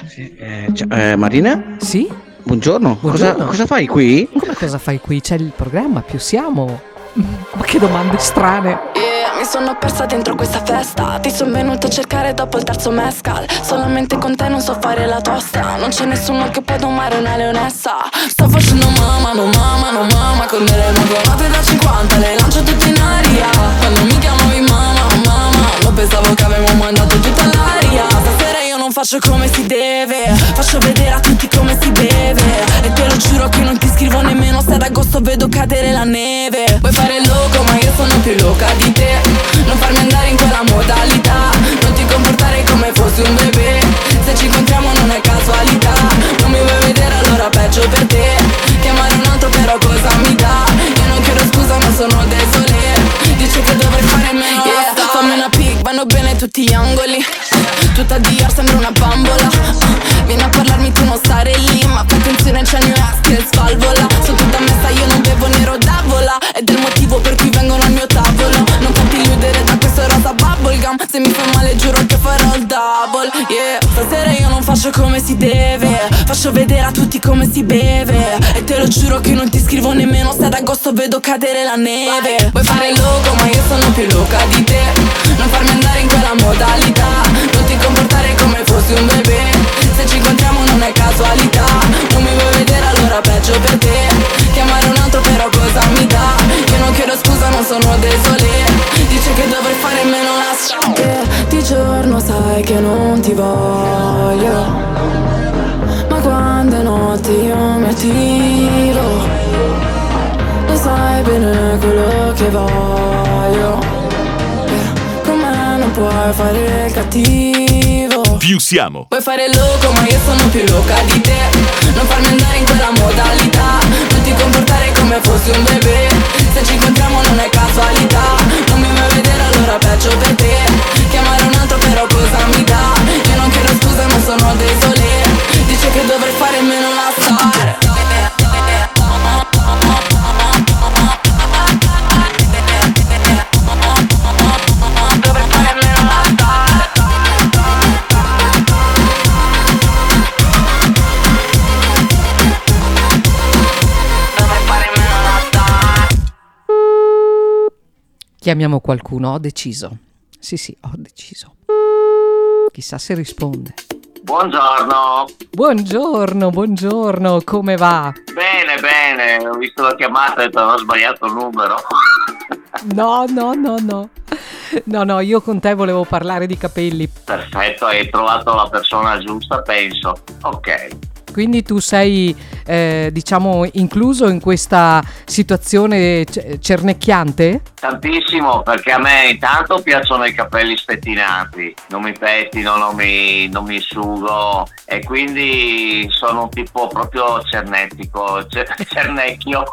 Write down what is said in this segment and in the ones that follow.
Sì, Marina? Sì? Buongiorno. Buongiorno. Cosa fai qui? Come cosa fai qui? C'è il programma, più siamo. Ma che domande strane. Mi sono persa dentro questa festa. Ti sono venuta a cercare dopo il terzo mescal. Solamente con te non so fare la tosta. Non c'è nessuno che può domare una leonessa. Sto facendo mamma, no mamma, no mamma. Con delle vagonate da 50 le lancio tutte in aria. Quando mi chiamavi mamma, oh mamma, non pensavo che avevo mandato tutta l'aria. Stasera io non faccio come si deve. Faccio vedere a tutti come si beve. E te lo giuro che non ti scrivo nemmeno se ad agosto vedo cadere la neve. Vuoi fare il loco ma io sono più loca di te. Non farmi andare in quella modalità. Non ti comportare come fossi un bebè. Se ci incontriamo non è casualità. Non mi vuoi vedere allora peggio per te. Chiamare un altro però cosa mi dà? Io non chiedo scusa ma sono desolé. Dice che dovrei fare meno fammi una pic, vanno bene tutti gli angoli. Tutta Dior sembra una bambola. Vieni a parlarmi tu non stare lì. Ma fai attenzione c'è il mio ex che svalvola. Sono tutta messa io non bevo nero d'avola. Ed è il motivo per cui vengono al mio tavolo. Non farti illudere da questo rosa bubblegum. Se mi fai male giuro che farò il double. Yeah, stasera io non faccio come si deve. Faccio vedere a tutti come si beve. E te lo giuro che non ti scrivo nemmeno se ad agosto vedo cadere la neve. Vuoi fare il loco ma io sono più loca di te. Non farmi andare in quella modalità. Non ti comportare come fossi un bebè. Se ci incontriamo non è casualità. Non mi vuoi vedere allora peggio per te. Chiamare un altro però cosa mi dà? Io non chiedo scusa non sono desolé. Dice che dovrei fare meno la strada. Di giorno sai che non ti voglio. Ma quando è notte io mi attiro. Lo sai bene quello che voglio. Con me non puoi fare il cattivo. Più siamo. Vuoi fare il loco ma io sono più loca di te. Non farmi andare in quella modalità. Non ti comportare come fossi un bebè. Se ci incontriamo non è casualità. Non mi vuoi vedere allora peggio per te. Chiamare un altro però cosa mi dà? Io non chiedo scusa ma sono desolé. Dice che dovrei fare meno la star. Chiamiamo qualcuno, ho deciso. Sì, ho deciso. Chissà se risponde. Buongiorno. Buongiorno, come va? Bene, ho visto la chiamata e ho sbagliato il numero. No, io con te volevo parlare di capelli. Perfetto, hai trovato la persona giusta, penso. Ok. Quindi tu sei, diciamo, incluso in questa situazione cernecchiante? Tantissimo, perché a me intanto piacciono i capelli spettinati, non mi pettino, non mi sugo e quindi sono un tipo proprio cernetico, cernecchio.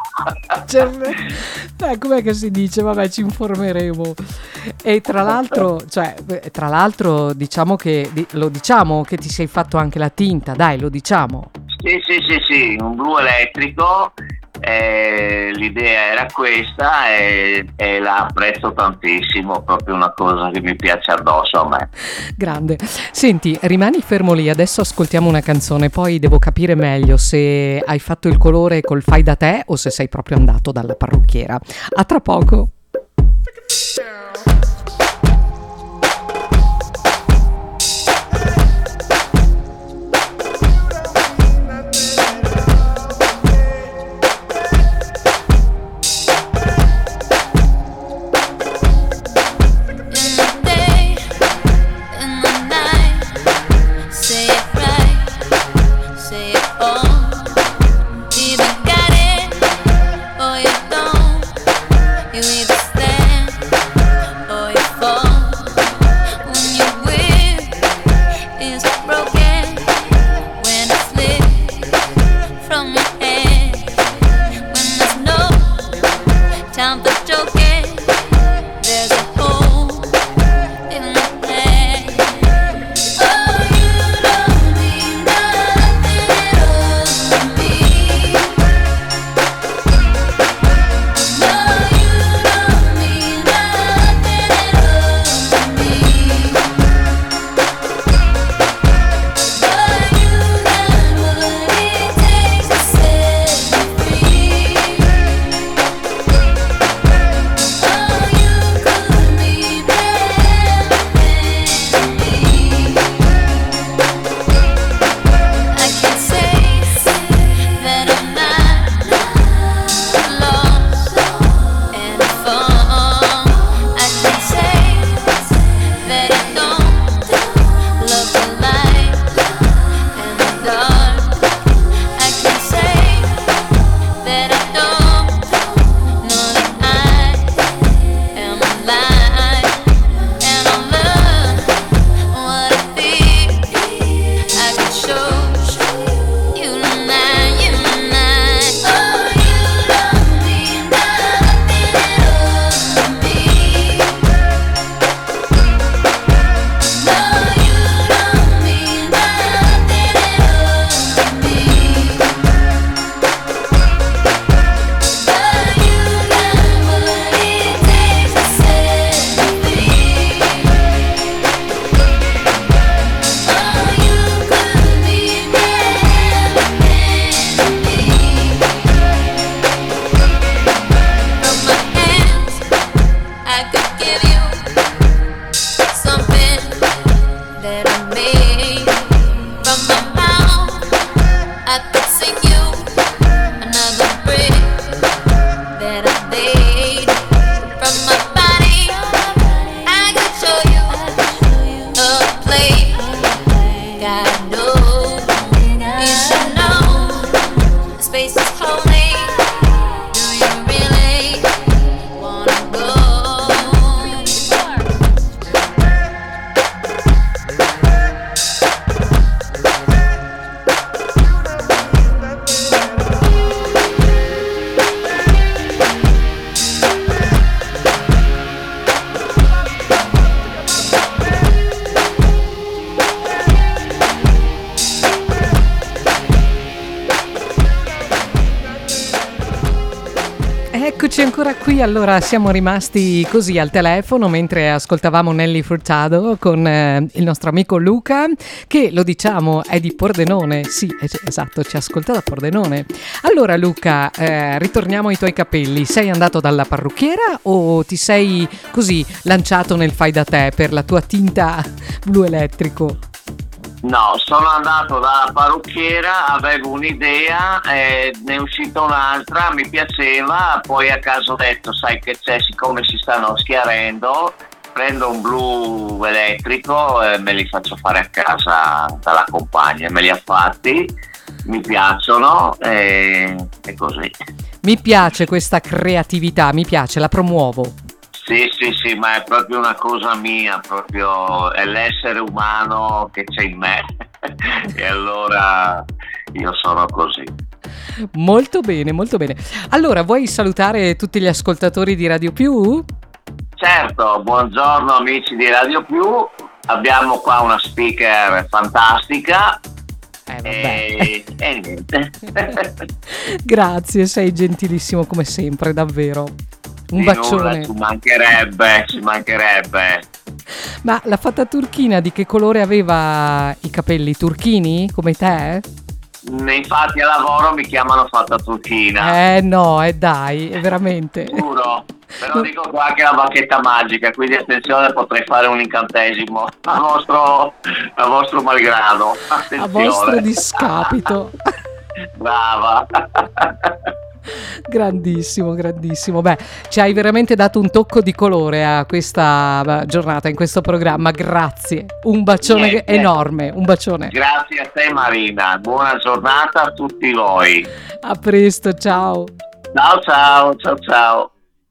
Com'è che si dice? Vabbè, ci informeremo. E tra l'altro diciamo che ti sei fatto anche la tinta, dai, lo diciamo. Sì, un blu elettrico, l'idea era questa e la apprezzo tantissimo, proprio una cosa che mi piace addosso a me. Grande. Senti, rimani fermo lì, adesso ascoltiamo una canzone, poi devo capire meglio se hai fatto il colore col fai da te o se sei proprio andato dalla parrucchiera. A tra poco. You either Eccoci ancora qui, allora siamo rimasti così al telefono mentre ascoltavamo Nelly Furtado con il nostro amico Luca, che lo diciamo è di Pordenone, sì esatto, ci ha ascoltato a Pordenone. Allora Luca, ritorniamo ai tuoi capelli, sei andato dalla parrucchiera o ti sei così lanciato nel fai da te per la tua tinta blu elettrico? No, sono andato dalla parrucchiera, avevo un'idea, ne è uscita un'altra, mi piaceva, poi a caso ho detto, sai che c'è, siccome si stanno schiarendo, prendo un blu elettrico e me li faccio fare a casa dalla compagna, me li ha fatti, mi piacciono e così. Mi piace questa creatività, mi piace, la promuovo. Sì, ma è proprio una cosa mia, proprio è l'essere umano che c'è in me e allora io sono così. Molto bene, molto bene. Allora, vuoi salutare tutti gli ascoltatori di Radio Più? Certo, buongiorno amici di Radio Più, abbiamo qua una speaker fantastica e niente. Grazie, sei gentilissimo come sempre, davvero. Un bacione. Nulla, ci mancherebbe. Ma la fatta turchina di che colore aveva i capelli? Turchini come te? Infatti a lavoro mi chiamano fatta turchina. No, dai, è veramente. Giuro, però dico qua anche la bacchetta magica, quindi attenzione, potrei fare un incantesimo a vostro malgrado. Attenzione. A vostro discapito. Brava. Grandissimo. Beh, ci hai veramente dato un tocco di colore a questa giornata, in questo programma. Grazie. Un bacione enorme. Un bacione. Grazie a te Marina. Buona giornata a tutti voi. A presto, ciao. Ciao.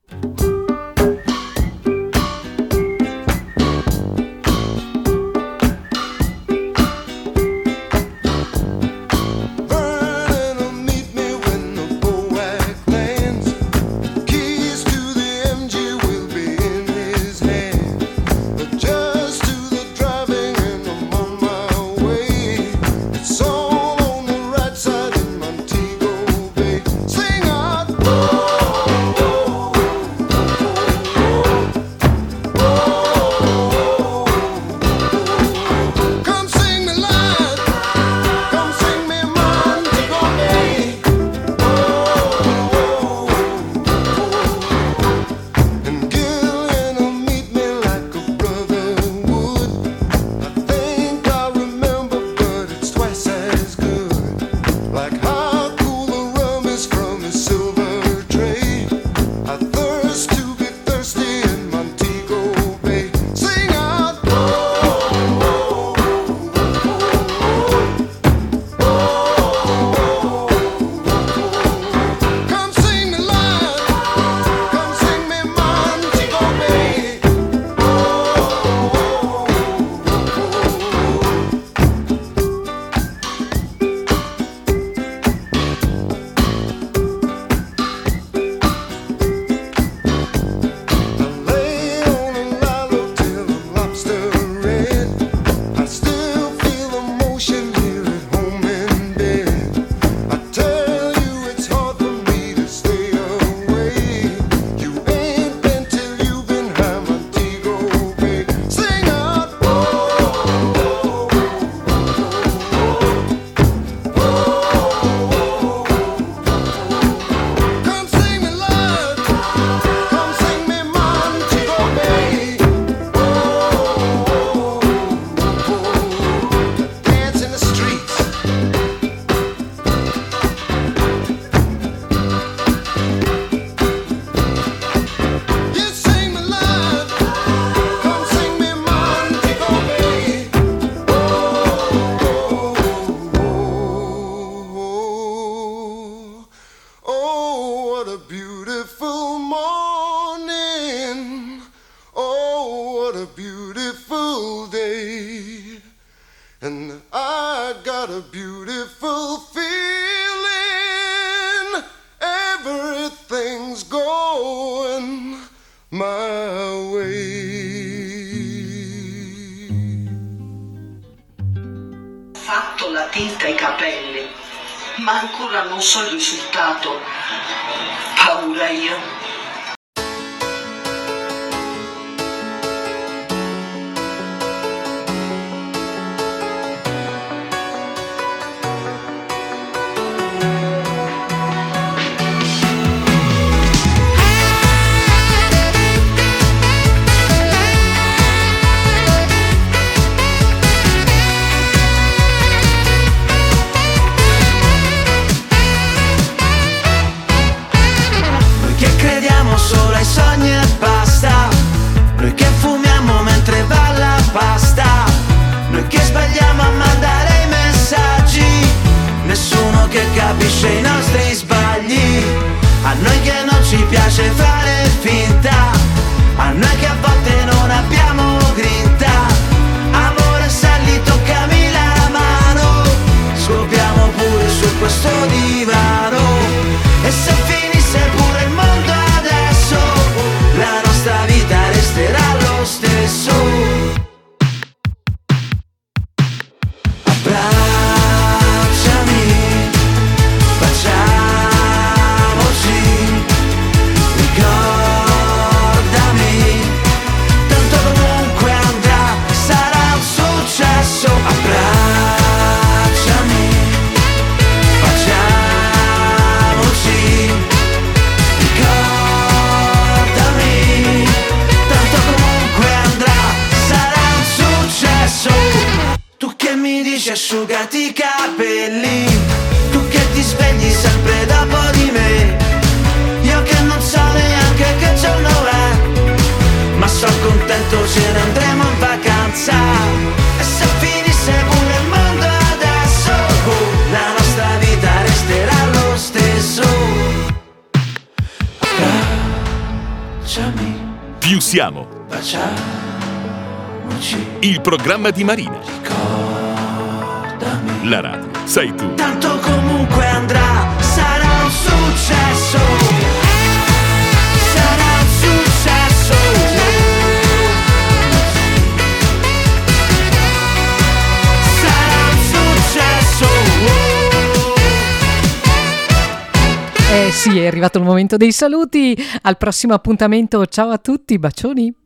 Fatto la tinta ai capelli, ma ancora non so il risultato. Paura io. piace fare finta, a noi che a volte non abbiamo grinta. Amore, sali, toccami la mano, scopriamo pure su questo divano. E se finisse pure il mondo adesso, la nostra vita resterà lo stesso. Abbracciami, baciamoci, ricordami, tanto comunque andrà, sarà un successo. Abbracciami, baciamoci, ricordami, tanto comunque andrà, sarà un successo. Tu che mi dici asciugati i capelli, tu che ti svegli sempre dopo di me, io che non so neanche che giorno è, ma sono contento, ce ne andremo in vacanza. E se finisse pure il mondo adesso, la nostra vita resterà lo stesso. Abbracciami, Più siamo, baciamoci, il programma di Marina. ricordami, La radio, sei tu. tanto comunque andrà, sarà un successo. Sarà un successo. Sarà un successo. Eh sì, è arrivato il momento dei saluti. Al prossimo appuntamento. Ciao a tutti, bacioni.